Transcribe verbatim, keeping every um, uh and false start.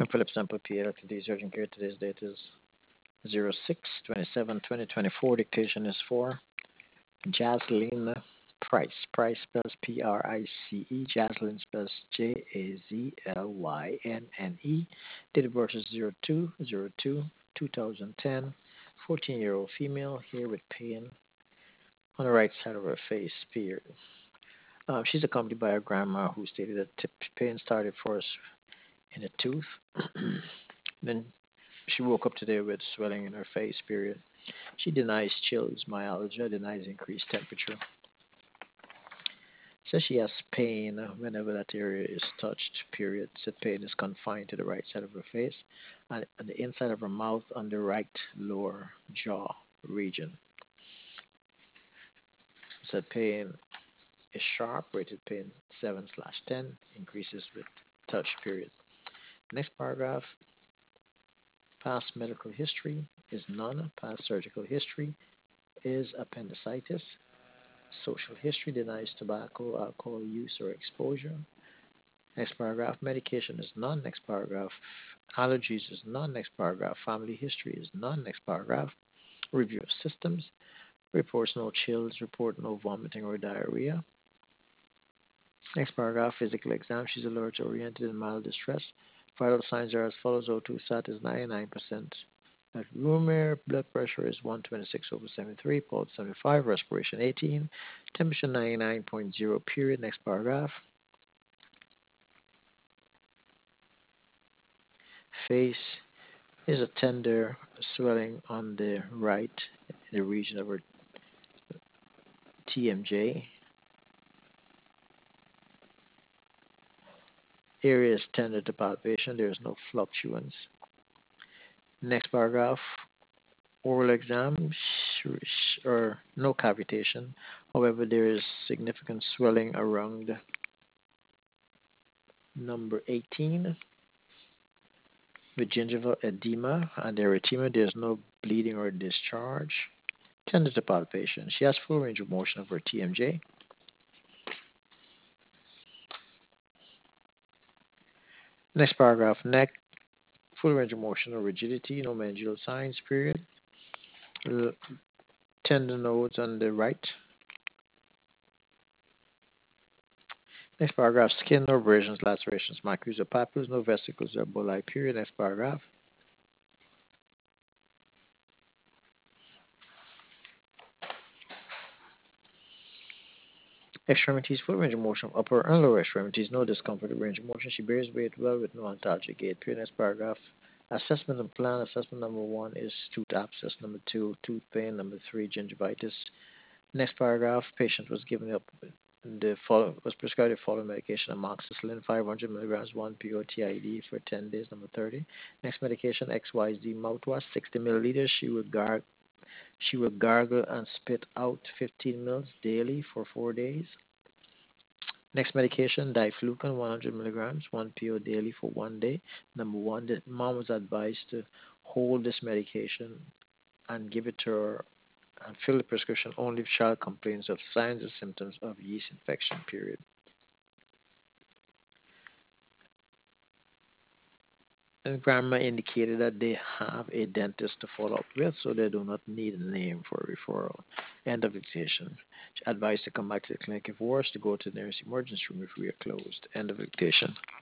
Phillips Sample P L Today's urgent care. Today's date is zero six twenty-seven twenty twenty-four. Dictation is for Jaslyn Price. Price spells P R I C E. Jaslyn spells J A Z L Y N N E. Date of birth is zero two zero two two thousand ten. fourteen-year-old female here with pain on the right side of her face, period. Uh, she's accompanied by her grandma who stated that t- pain started first in a tooth. Then she woke up today with swelling in her face, period. She denies chills, myalgia, denies increased temperature. Says she has pain whenever that area is touched, period. Said pain is confined to the right side of her face and, and the inside of her mouth on the right lower jaw region. Said pain is sharp, rated pain seven slash ten, increases with touch, period. Next paragraph, past medical history is none. Past surgical history is appendicitis. Social history denies tobacco, alcohol use, or exposure. Next paragraph, medication is none. Next paragraph, allergies is none. Next paragraph, family history is none. Next paragraph, review of systems. Reports no chills, report no vomiting or diarrhea. Next paragraph, physical exam. She's alert, oriented, and mild distress. Vital signs are as follows. O two sat is ninety-nine percent. At room air, blood pressure is one twenty-six over seventy-three, pulse seventy-five, respiration eighteen, temperature ninety-nine point zero, period. Next paragraph. Face is a tender swelling on the right, in the region of her T M J. Area is tender to palpation. There is no fluctuance. Next paragraph. Oral exam sh- sh- or no cavitation. However, there is significant swelling around number eighteen with gingival edema and erythema. There's no bleeding or discharge. Tender to palpation. She has full range of motion of her T M J. Next paragraph, neck, full range of motion or rigidity, no meningeal signs, period. L- tender nodes on the right. Next paragraph, skin, no abrasions, lacerations, maculae or papules, no vesicles or bulli, period. Next paragraph. Extremities, full range of motion, upper and lower extremities, no discomfort, range of motion. She bears weight well with no ontologic gait. Period. Next paragraph. Assessment and plan. Assessment number one is tooth abscess. Number two, tooth pain. Number three, gingivitis. Next paragraph. Patient was given up the follow, was prescribed the following medication: amoxicillin, five hundred milligrams, one P O T I D for ten days. Number thirty. Next medication, X Y Z mouthwash, sixty milliliters. She will gargle. She will gargle and spit out fifteen mils daily for four days. Next medication, diflucan, one hundred milligrams, one P O daily for one day. Number one, the mom was advised to hold this medication and give it to her and fill the prescription only if child complains of signs or symptoms of yeast infection, period. And grandma indicated that they have a dentist to follow up with, so they do not need a name for referral. End of dictation. She advised to come back to the clinic if worse, to go to the nearest emergency room if we are closed. End of dictation.